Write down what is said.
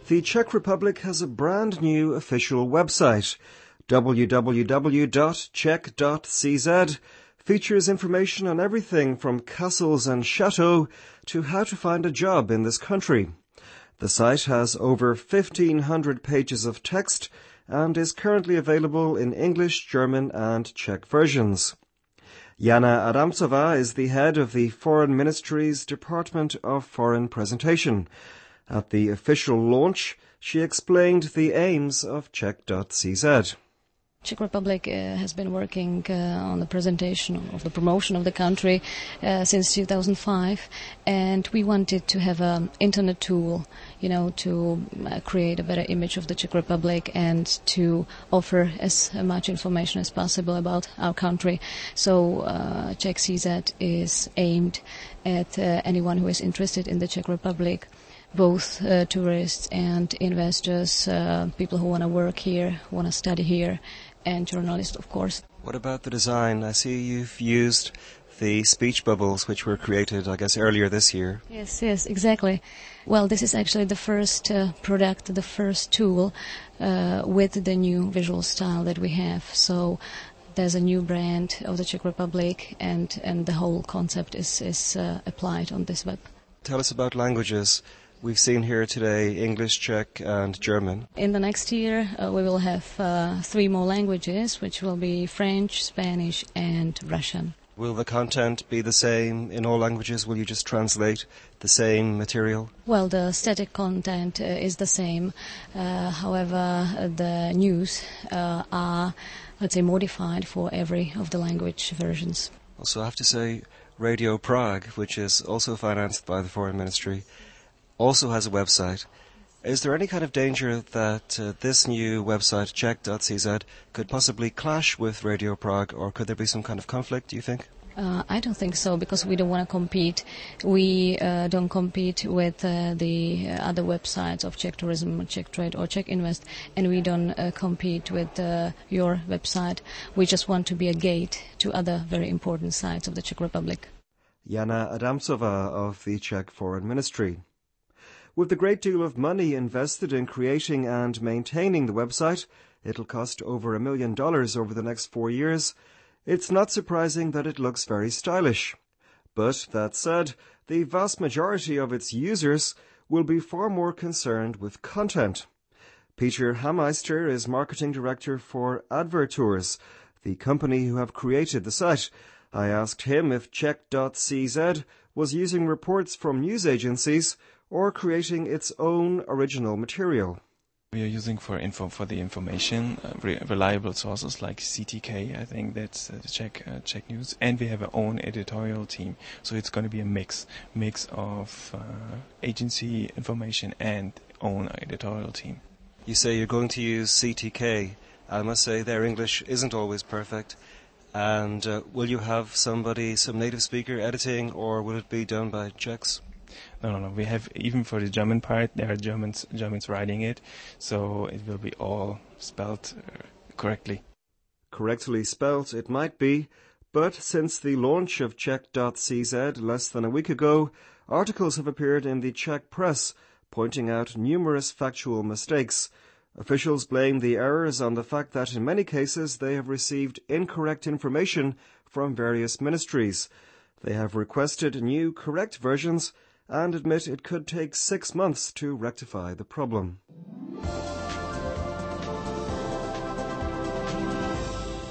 The Czech Republic has a brand new official website. www.czech.cz features information on everything from castles and chateaux to how to find a job in this country. The site has over 1,500 pages of text and is currently available in English, German and Czech versions. Jana Adamcová is the head of the Foreign Ministry's Department of Foreign Presentation. At the official launch, she explained the aims of Czech.cz. Czech Republic has been working on the presentation of the promotion of the country since 2005, and we wanted to have an internet tool, to create a better image of the Czech Republic and to offer as much information as possible about our country. So Czech.cz is aimed at anyone who is interested in the Czech Republic, both tourists and investors, people who want to work here, want to study here, and journalists, of course. What about the design? I see you've used the speech bubbles which were created, I guess, earlier this year. Yes, exactly. Well, this is actually the first product, the first tool with the new visual style that we have. So there's a new brand of the Czech Republic, and the whole concept is applied on this web. Tell us about languages. We've seen here today English, Czech and German. In the next year we will have 3 more languages, which will be French, Spanish and Russian. Will the content be the same in all languages? Will you just translate the same material? Well, the static content is the same. However, the news are, let's say, modified for every of the language versions. Also, I have to say, Radio Prague, which is also financed by the Foreign Ministry, also has a website. Is there any kind of danger that this new website, Czech.cz, could possibly clash with Radio Prague, or could there be some kind of conflict, do you think? I don't think so, because we don't want to compete. We don't compete with the other websites of Czech Tourism, Czech Trade or Czech Invest, and we don't compete with your website. We just want to be a gate to other very important sites of the Czech Republic. Jana Adamcová of the Czech Foreign Ministry. With the great deal of money invested in creating and maintaining the website, it'll cost over $1 million over the next 4 years. It's not surprising that it looks very stylish. But that said, the vast majority of its users will be far more concerned with content. Peter Hameister is marketing director for Advertours, the company who have created the site. I asked him if Czech.cz was using reports from news agencies or creating its own original material. We are using for the information reliable sources like CTK, I think that's the Czech news, and we have our own editorial team. So it's going to be a mix of agency information and own editorial team. You say you're going to use CTK. I must say their English isn't always perfect. And will you have some native speaker editing, or will it be done by Czechs? No. We have, even for the German part, there are Germans writing it, so it will be all spelled correctly. Correctly spelt it might be, but since the launch of Czech.cz less than a week ago, articles have appeared in the Czech press pointing out numerous factual mistakes. Officials blame the errors on the fact that in many cases they have received incorrect information from various ministries. They have requested new correct versions and admit it could take 6 months to rectify the problem.